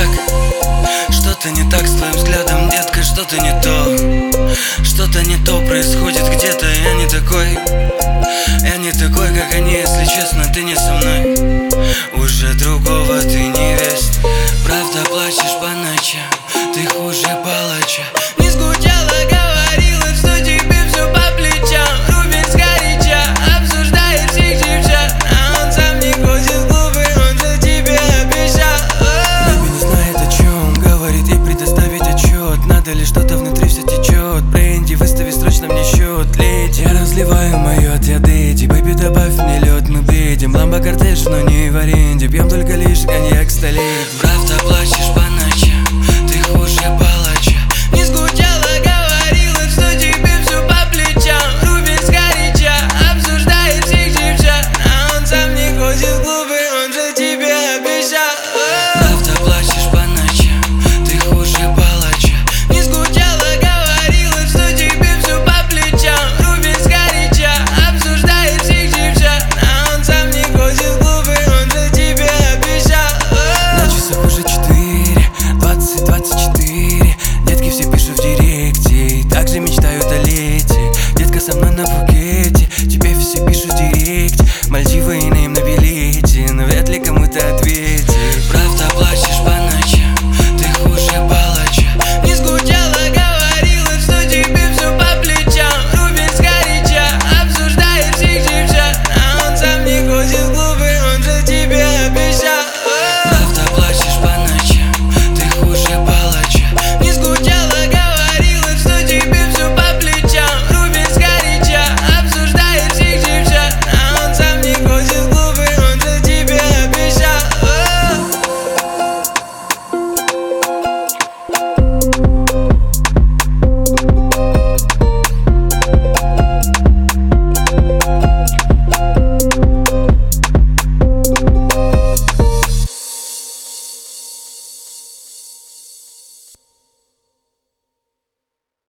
Что-то не так с твоим взглядом, детка, что-то не то. Что-то не то происходит где-то. Я не такой, как они, если честно, ты не со мной. Уже другого ты невест. Правда, плачешь по ночам, ты хуже палача. Не скучала, говорила, что тебе все по плечам. Рубит сгоряча, обсуждает всех девчат. А он сам не ходит в клубы, он же тебе обещал. Baby не знает, о чем говорит, и предоставить отчет. Надо ли что-то внутри все течет. Бренди, выстави срочно мне счет. Леди, я разливаю мое от ядыти. Baby, добавь мне лед, мы бредим. Ламбо кортеж, но не в аренде. Пьем только лишь коньяк столетний.